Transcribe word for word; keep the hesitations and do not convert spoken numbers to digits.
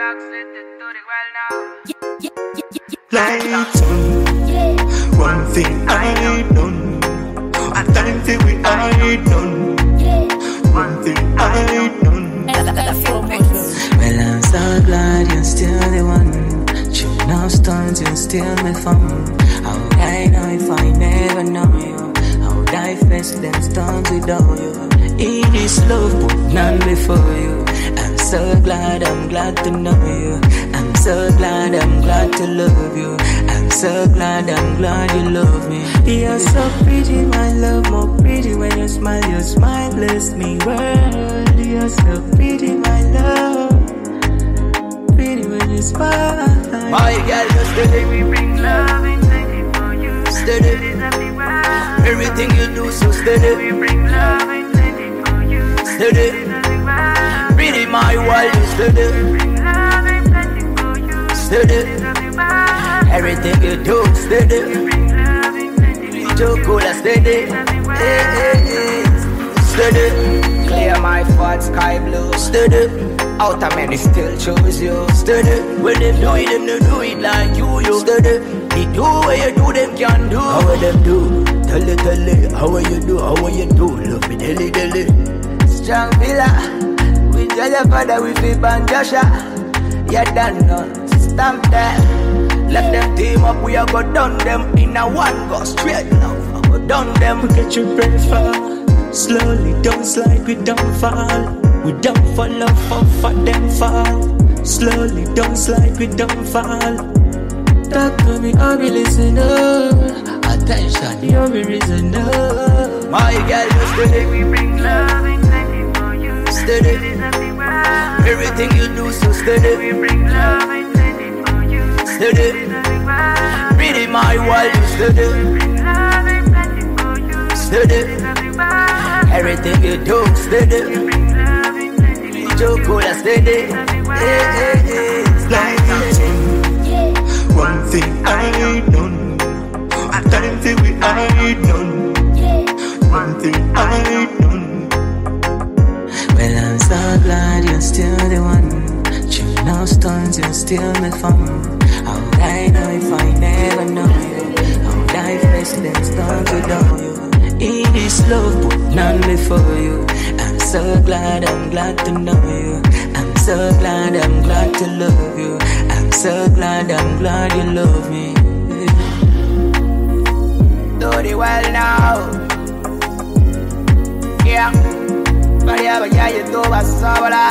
Lights on. One thing I done. A time till we I done. One thing I done. Well, I'm so glad you're still the one. True no stones, you're still my fun. How would I know if I never know you? How would I face them stones without you? It is love, but none before you. I'm so glad, I'm glad to know you. I'm so glad, I'm glad to love you. I'm so glad, I'm glad you love me. You're so pretty, my love, more pretty when you smile. Your smile bless me, world. You're so pretty, my love. Pretty when you smile. My girl, you steady. We bring love and plenty for you. Steady. Everything you do so steady. We bring love and plenty for you. Steady. Pretty my world, you steady. We bring love and plenty for you. Steady. Everything you do steady. We bring love and plenty for you. Too cool and steady. Hey, hey, hey. Steady. Clear my thoughts, sky blue. Steady. Out of many still choose you. Steady. When them do it, them don't do it like you, you. Steady. They do what you do, them can do. How will them do? Tell it, tell it. How will you do? How will you do? Love me, deli, deli. Strong villa. We tell your father we feel bandasha. You done none. Stamp that. Let them team up. We are go done them in a one go straight now. Go done them. We get your breath fall. Slowly, don't slide, we don't fall. We don't fall off, off for them fall. Slowly, don't slide, we don't fall. Talk to me, I'll be listening. Attention, you'll be reasoning. My girl, you steady. We bring love and plenty for you. Steady. Everything you do so steady. We bring love and plenty for you. Steady. Pretty my world, you steady. We bring love and plenty for you. Steady. Everything you do steady. We bring love and plenty for you. Too cool and steady. Hey, hey, hey. Lights on. One thing I done. A time till we I done. One thing I done. Well, I'm so glad you're still the one. True no stones, you're still my fun. How would I know if I never know you? How would I face them stones without you? It is love, but none before you. I'm so glad, I'm glad to know you. I'm so glad, I'm glad to love you. I'm so glad, I'm glad you love me. Do the well now. Yeah. But yeah, but yeah, you do what's up,